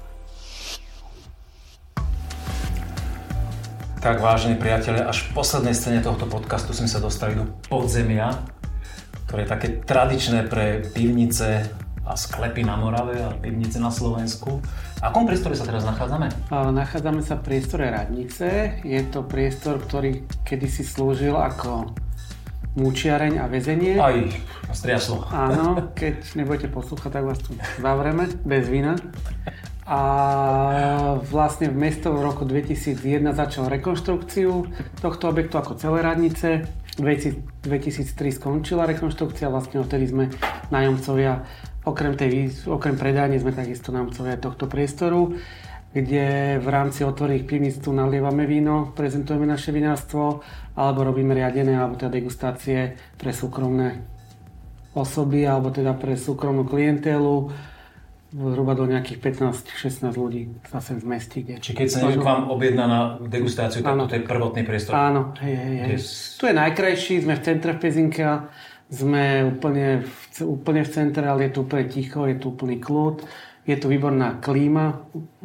Tak, vážení priatelia, až v poslednej scéne tohto podcastu sme sa dostali do podzemia, ktoré je také tradičné pre pivnice a sklepy na Morave a pivnice na Slovensku. V akom priestore sa teraz nachádzame? Nachádzame sa v priestore Radnice. Je to priestor, ktorý kedysi slúžil ako mučiareň a väzenie. Aj, striaslo. Áno, keď nebudete poslúchať, tak vás tu zavreme, bez vína. A vlastne mesto v roku 2001 začalo rekonštrukciu tohto objektu ako celé Radnice. 2003 skončila rekonštrukcia, vlastne odtedy sme nájomcovia, okrem predajne sme takisto nájomcovia tohto priestoru, kde v rámci otvorených pivníc tu nalievame víno, prezentujeme naše vinárstvo, alebo robíme riadené, alebo teda degustácie pre súkromné osoby, alebo teda pre súkromnú klientelu. Zhruba do nejakých 15-16 ľudí sa sem zmestí. Čiže keď sa niekto k vám objedná na degustáciu, tak toto je prvotný priestor? Áno, hej. Tu je najkrajší, sme v centre v Pezinke, sme úplne v centre, ale je tu úplne ticho, je tu úplný kľud. Je tu výborná klíma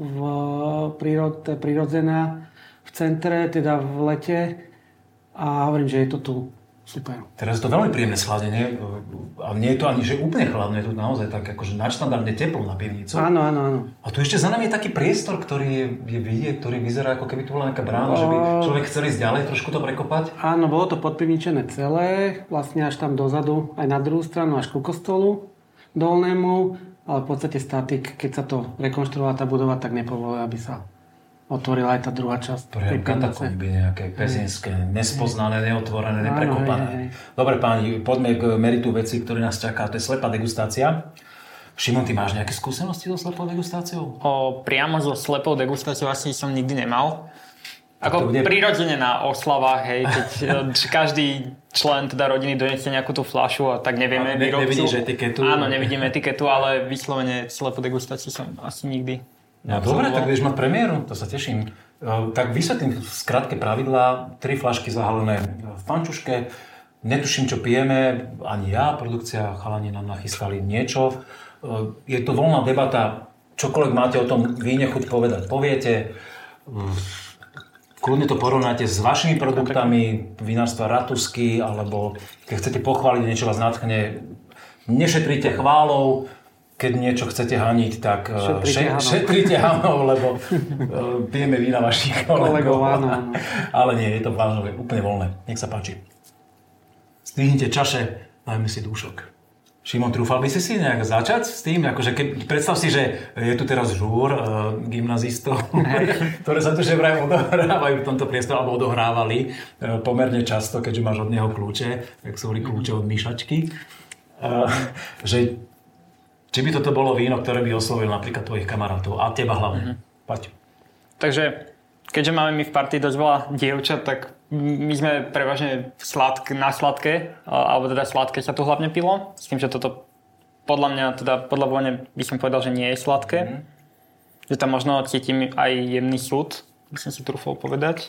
prirodzená v centre, teda v lete. A hovorím, že je to tu super. Teraz je to veľmi príjemné schladenie a nie je to ani že úplne chladné, je to naozaj tak akože nadštandardne teplo na pivnicu. Áno. A tu ešte za nami je taký priestor, ktorý je vidieť, ktorý vyzerá ako keby tu bola nejaká brána, že by človek chcel ísť ďalej, trošku to prekopať. Áno, bolo to podpivničené celé, vlastne až tam dozadu, aj na druhú stranu, až ku kostolu dolnému, ale v podstate statik, keď sa to rekonštruovala tá budova, tak nepovolila, aby sa otvorila aj tá druhá časť. Ktoré katakomby nejaké pezinské, nespoznané, neotvorené, neprekopané. Hej. Dobre páni, poďme k meritu veci, ktoré nás čaká. To je slepá degustácia. Šimon, ty máš nejaké skúsenosti so slepou degustáciou? Priamo so slepou degustáciou asi som nikdy nemal. Ako bude... prirodzene na oslavách, hej, keď každý člen teda rodiny donesie nejakú tú fľašu a tak nevieme výrobcu. Nevidíš etiketu? Áno, nevidím etiketu, ale vyslovene slepú degustáciu som asi nikdy. No dobre, tak budeš mať premiéru, to sa teším. Tak vysvetlím v skratke pravidlá. 3 fľašky zahalené v pančuške. Netuším, čo pijeme, ani ja, produkcia, chalani nám nachystali niečo. Je to voľná debata, čokoľvek máte o tom víne chuť povedať, poviete. Kľudne to porovnáte s vašimi produktami, vinárstva Ratusky, alebo keď chcete pochváliť, niečo vás nadchne, nešetrite chválou. Keď niečo chcete haniť, tak šetrite hanou, lebo pijeme vína vašich kolegov. Áno. Ale nie, je to vážne, úplne voľné. Nech sa páči. Zdvihnite čaše, dajme si dúšok. Šimon, trúfal by si nejak začať s tým? Akože predstav si, že je tu teraz žúr gymnazistov, ktoré sa tu že vraj odohrávajú v tomto priestore, alebo odohrávali pomerne často, keďže máš od neho kľúče, tak sú kľúče od myšačky. Že či by toto bolo víno, ktoré by oslovil napríklad tvojich kamarátov a teba hlavne. Paťo. Takže, keďže máme my v partii dosť veľa dievčat, tak my sme prevažne na sladké, alebo teda sladké sa tu hlavne pilo. S tým, že toto podľa vône by som povedal, že nie je sladké. Že tam možno cítim aj jemný súd, by som si trúfol povedať.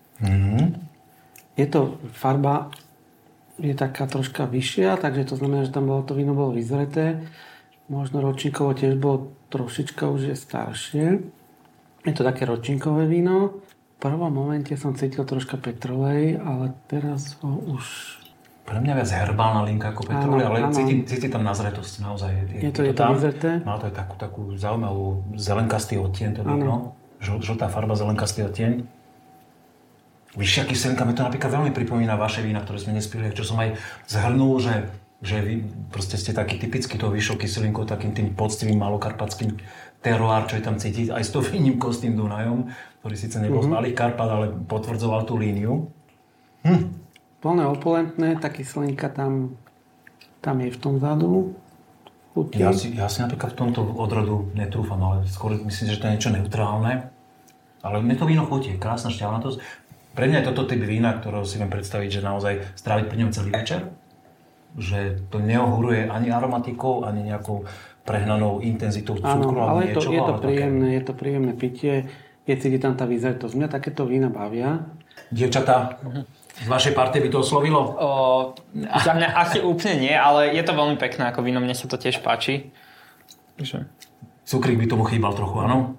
Je to farba, je taká troška vyššia, takže to znamená, že tam to víno bolo vyzreté. Možno ročníkovo tiež bolo trošička už je staršie. Je to také ročníkové víno. V prvom momente som cítil troška petrolej, ale teraz ho už... Pre mňa viac herbálna linka ako petrolej, ale cíti tam nazretosť naozaj. Je to vyzreté. Má to aj takú zaujímavú zelenkastý odtieň to víno. Žltá farba, zelenkastý odtieň. Vyššia kyselinka mi to napríklad veľmi pripomína vaše vína, ktoré sme nespili, čo som aj zhrnul, že vy proste ste taký typický tou vyššou kyselinkou, takým tým poctivým malokarpatským teroár, čo je tam cítiť, aj s tou výnimkou s tým Dunajom, ktorý síce nebol z malých Karpat, ale potvrdzoval tú líniu. Plné opulentné, tá kyselinka tam je v tom vzadu. Ja si napríklad v tomto odrodu netrúfam, ale skôr myslím, že to je niečo neutrálne. Ale mne to víno chutí, krásna šťavnatosť. Pre mňa je toto typ vína, ktorého si viem predstaviť, že naozaj stráviť pri ňom celý večer. Že to neohuruje ani aromatikou, ani nejakou prehnanou intenzitou cukru alebo niečo. Áno, je to príjemné pitie. Je cítiť tam tá vyzretosť. Mňa takéto vína bavia. Dievčatá, z vašej partie by to oslovilo? Za mňa asi úplne nie, ale je to veľmi pekné ako víno. Mne sa to tiež páči. Cukrík by tomu chýbal trochu, áno?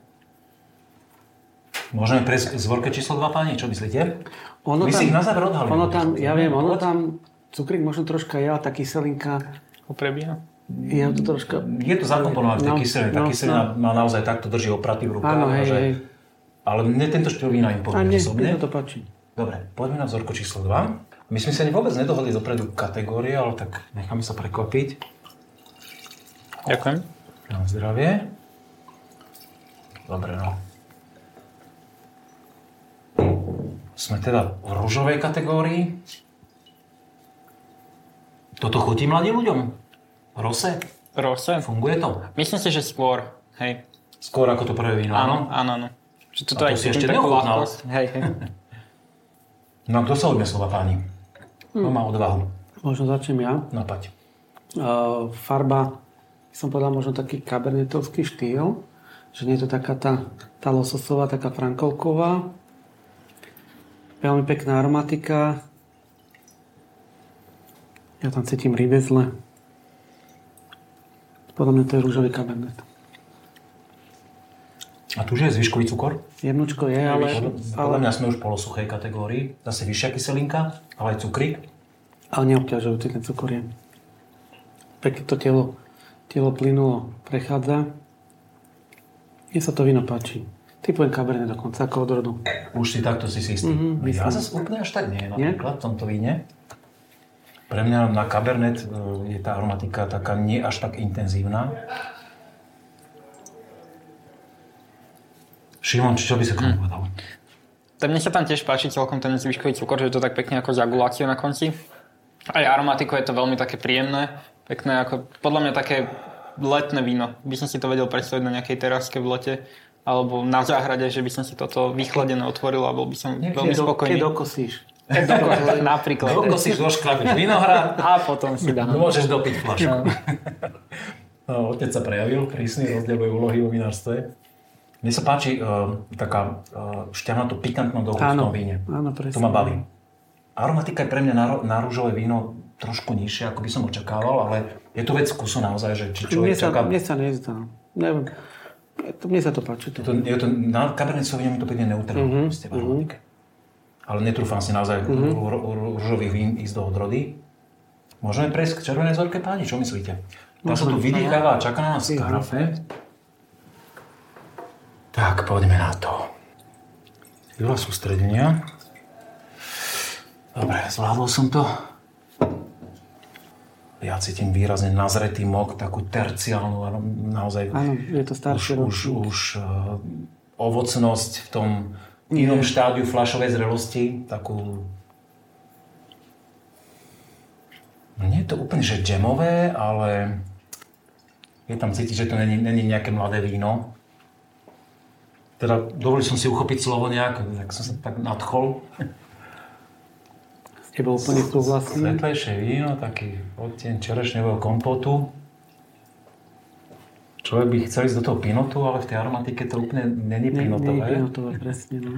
Môžeme prejsť z zvorke číslo 2, páni? Čo myslíte? My si ich na záver odhalili. Ono tam cukrík možno troška je, ale tá kyselinka ho prebieha. Je to zakomponované v tej kyseline. Tá kyselina má naozaj takto drží opraty v rukách. Áno, hej. Ale mne tento štýl vína imponuje osobne. Mne to páči. Dobre, poďme na vzorko číslo 2. My sme sa vôbec nedohodli dopredu kategórie, ale tak necháme sa prekvapiť. Ďakujem. Na zdravie. Dobre, no. Sme teda v ružovej kategórii. Toto chutí mladým ľuďom? Rosé? Funguje to? Myslím si, že skôr. Hej. Skôr ako to prvé víno, áno? Áno. Že toto aj si ešte neochutnal. Hej. No kto sa ujme slova, páni? Kto má odvahu? Možno začnem ja. No, paď. Farba, som povedal, možno taký kabernetovský štýl. Že nie je to taká tá lososová, taká frankovková. Veľmi pekná aromatika. Ja tam cítim rivezle. Podľa mňa to je rúžový kabernet. A tu už je zvyškový cukor? Jednučko je, ale... Podľa mňa sme už v polosuchej kategórii. Zase vyššia kyselinka, ale aj cukrík. Ale neobťažujúci ten cukor je. Pekne to telo plynulo prechádza. Mne sa to víno páči. Typujem kabernet dokonca, ako odrodu. Už si takto si istý. Ja zase úplne až tak nie, napríklad v tomto víne. Pre mňa na kabernet je tá aromatika taká nie až tak intenzívna. Šimon, čo by sa k tomu povedal? Mne sa tam tiež páči celkom ten zvyškový cukor, že je to tak pekne ako zaguláciu na konci. Aj aromatiku je to veľmi také príjemné, pekné, ako podľa mňa také letné víno. By som si to vedel predstaviť na nejakej teraske v lete, alebo na záhrade, že by som si toto vychladené otvoril a bol by som veľmi spokojný. Keď dokosíš. Napríklad. Dokosíš do šklapíš vinohrad a potom si dám. Môžeš dopiť fľašku. No, otec sa prejavil, prísny, rozdeľuje úlohy vo vinárstve. Mne sa páči taká šťavnato pikantná dochuť v tom víne. Áno, presne. To ma baví. Aromatika je pre mňa na rúžové víno trošku nižšie, ako by som očakával, ale je to vec vkusu naozaj, že či človek čaká... Mne sa nezdá. Neviem. Mne sa to páči. Na Cabernet Sauvignon mi to pekne neutrálne v aromatike. Ale netrúfam si naozaj rúžových vín ísť do odrody. Môžeme prejsť k červenej zorke, páni? Čo myslíte? Tá sa tu vydýcháva a čaká na nás v karafe. Tak, poďme na to. Chvíľa sústredenia. Dobre, zvládol som to. Ja cítim výrazne nazretý mok, takú terciálnu, naozaj... Áno, je to staršie. Už ovocnosť v tom inom štádiu fľašovej zrelosti, takú... Nie je to úplne, že džemové, ale je tam cítiť, že to není nejaké mladé víno. Teda dovolil som si uchopiť slovo nejak, tak som sa tak nadchol. S tebou úplne súhlasím. Svetlejšie víno, taký odtieň čerešňového kompotu. Človek by chcel ísť do toho pinotu, ale v tej aromatike to úplne není pinotové. Nie je pinotové, presne, no.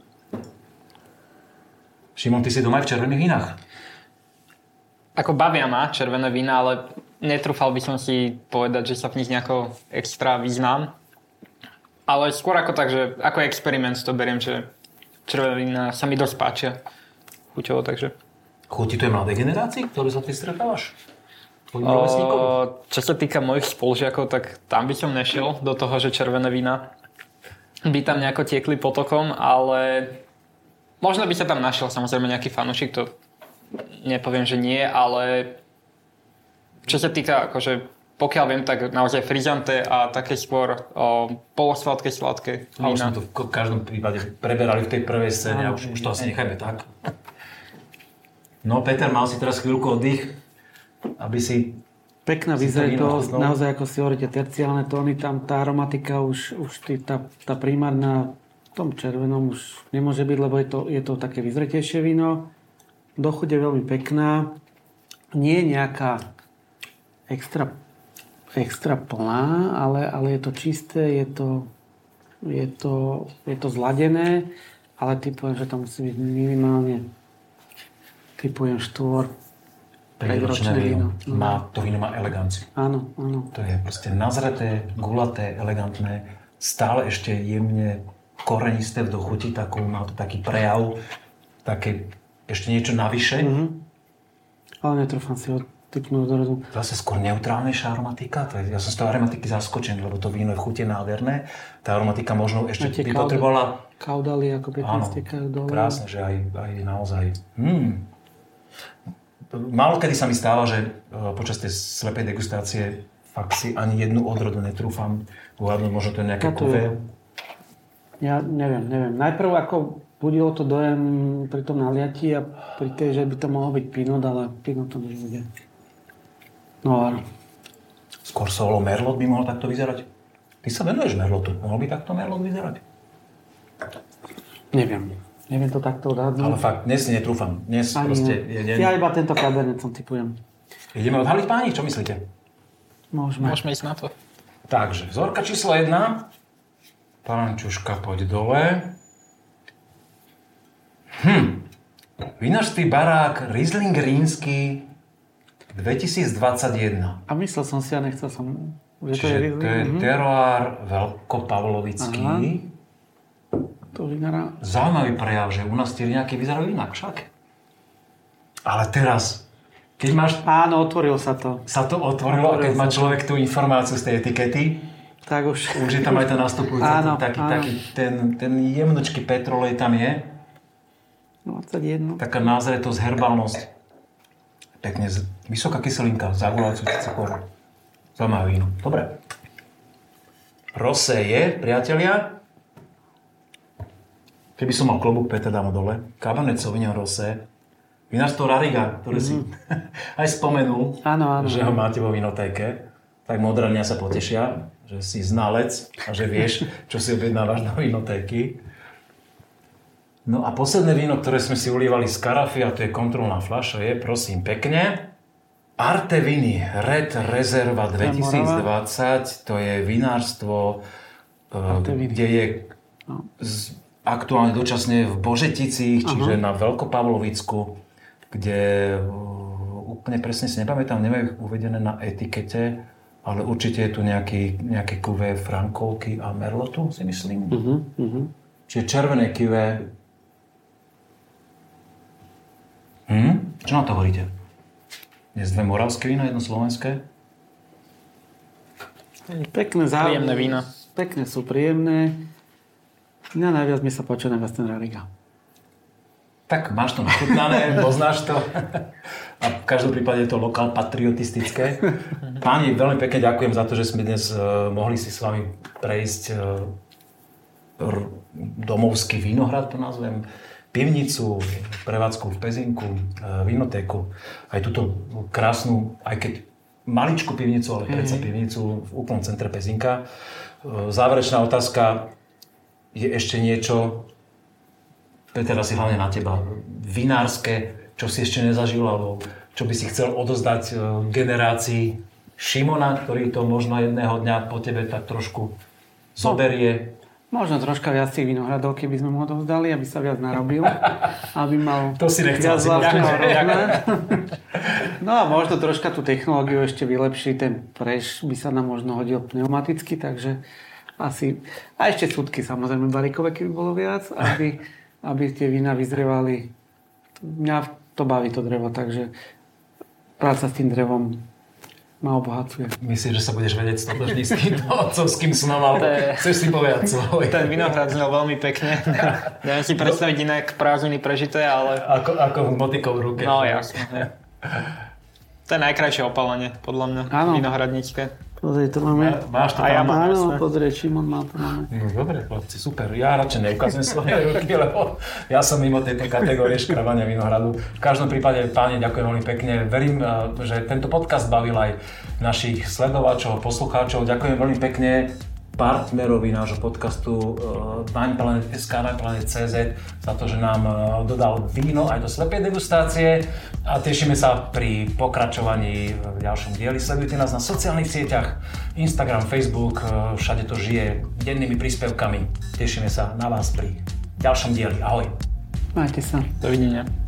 Šimon, ty si doma aj v červených vínach? Ako bavia ma červené vína, ale netrúfal by som si povedať, že sa v nich nejako extra vyznám. Ale skôr ako tak, že ako experiment to beriem, že červené vína sa mi dosť páčia chuťovo, takže... Chutí to je mladej generácii, ktorú sa ty stretávaš? Čo sa týka mojich spolužiakov, tak tam by som nešiel do toho, že červené vína by tam nejako tiekli potokom, ale možno by sa tam našiel samozrejme nejaký fanúšik, to nepoviem, že nie, ale čo sa týka akože pokiaľ viem, tak naozaj frizante a také skôr polosladké, sladké vína. A už sme to v každom prípade preberali v tej prvej scéne a už to asi nechajme tak. No Peter, mal si teraz chvíľku oddych, aby si... Pekná vyzretosť, naozaj ako si hovoríte, terciálne tóny, tam tá aromatika už tá primárna v tom červenom už nemôže byť, lebo je to také vyzretejšie víno. Dochuť je veľmi pekná, nie je nejaká extra plná, ale je to čisté, je to zladené, ale typujem, že to musí byť minimálne 4 5-ročné víno. To víno má eleganciu. Áno. To je proste nazreté, gulaté, elegantné, stále ešte jemne korenisté v dochuti, má to taký prejav, také ešte niečo navyše. Ale netrúfam si ho typnúť dorazu. Zase skôr neutrálnejšia aromatika. Ja som z toho aromatiky zaskočený, lebo to víno je v chute nádherné. Tá aromatika možno ešte by potrebovala... Kaudaly ako 15 stekajú dole. Krásne, že aj naozaj... Málo kedy sa mi stáva, že počas tej slepej degustácie fakt si ani jednu odrodu netrúfam. Uhádnuť možno to je nejaké kuvé. Ja neviem. Najprv ako budilo to dojem pri tom naliatí a pri tej, že by to mohol byť pinot, ale pinot to nebude. No áno. Skôr solo merlot by mohol takto vyzerať? Ty sa venuješ merlotu. Mohol by takto merlot vyzerať? Neviem to takto odhadnúť. Ale fakt, dnes si netrúfam. Dnes ani proste je deň. Ja iba tento kabernet som typujem. Ideme odhaliť, páni? Čo myslíte? Môžeme ísť na to. Takže, vzorka číslo 1. Pán Čuška, poď dole. Vinařský barák Riesling Rínsky 2021. A myslel som si, a nechcel som... Čiže to je terroir veľkopavlovický. To vinára... Zaujímavý prejav, že u nás tie nejaké vyzerajú inak však. Ale teraz, keď máš... Áno, otvorilo sa to. Sa to otvorilo a keď má človek tú informáciu z tej etikety, tak už je tam aj ten nastupujúci, taký ten jemnočký petrolej tam je. 21. Taká názretosť, herbálnosť. Pekne vysoká kyselinka, zaguláciu cukor. Zaujímavé víno. Dobre. Rosé je, priatelia. keby som mal klobúk, Peter, dám ho dole. Cabernet Sauvignon Rosé. Vinárstvo Rariga, ktoré si aj spomenul, áno. že ho máte vo vinotéke. Tak Modrania sa potešia, že si znalec a že vieš, čo si objednávaš do vinotéky. No a posledné víno, ktoré sme si ulievali z karafy, a to je kontrolná fľaša, je, prosím, pekne, Arte Vini Red Reserva 2020. To je vinárstvo, kde je aktuálne dočasne v Božeticích, čiže na Veľkopavlovicku, kde úplne presne si nepamätám, nemajú uvedené na etikete, ale určite je tu nejaké kuvé Frankovky a Merlotu, si myslím. Čiže červené kuvé. Čo na to hovoríte? Dnes dve moravské vína, jedno slovenské? Pekné príjemné vína. Pekné sú príjemné. Mňa najviac mi sa páči najviac ten Rariga. Tak máš to nachutnané, poznáš to. A v každom prípade je to lokál patriotistické. Páni, veľmi pekne ďakujem za to, že sme dnes mohli si s vami prejsť domovský vínohrad, to nazvem, pivnicu, prevádzku v Pezinku, vinotéku, aj túto krásnu, aj keď maličkú pivnicu, ale predsa pivnicu v úplnom centre Pezinka. Záverečná otázka, je ešte niečo, Peter, asi hlavne na teba, vinárske, čo si ešte nezažil, alebo čo by si chcel odozdať generácii Šimona, ktorý to možno jedného dňa po tebe tak trošku zoberie? Možno troška viac tých vinohradov, keby sme mu odovzdali, aby sa viac narobil. Aby mal to si nechcel asi. No a možno troška tú technológiu ešte vylepší. Ten preš by sa nám možno hodil pneumaticky, takže asi... A ešte súdky, samozrejme, barikové, keby bolo viac, aby tie vína vyzrevali. Mňa to baví, to drevo, takže práca s tým drevom ma obohacuje. Myslíš, že sa budeš vedieť stotožniť s týmto otcovským snom, alebo chceš si povedať svoj? Ten vinohrad znel veľmi pekne. Neviem si predstaviť inak prázdniny prežité, ale... Ako motikou v ruke. No jasne. To je najkrajšie opálenie, podľa mňa, vinohradnícke. Pozri, to máme. Máš to tam? Áno, pozri, Šimon má to máme. No dobre, chlapci, super. Ja radšej neukazujem svoje ruky, lebo ja som mimo tejto kategórie škrabania vinohradu. V každom prípade, páni, ďakujem veľmi pekne. Verím, že tento podcast bavil aj našich sledovačov, poslucháčov. Ďakujem veľmi pekne partnerovi nášho podcastu Wineplanet.sk, Wineplanet.cz za to, že nám dodal víno aj do slepej degustácie a tešíme sa pri pokračovaní v ďalšom dieli. Sledujte nás na sociálnych sieťach, Instagram, Facebook, všade to žije dennými príspevkami. Tešíme sa na vás pri ďalšom dieli. Ahoj. Majte sa. Dovidenia.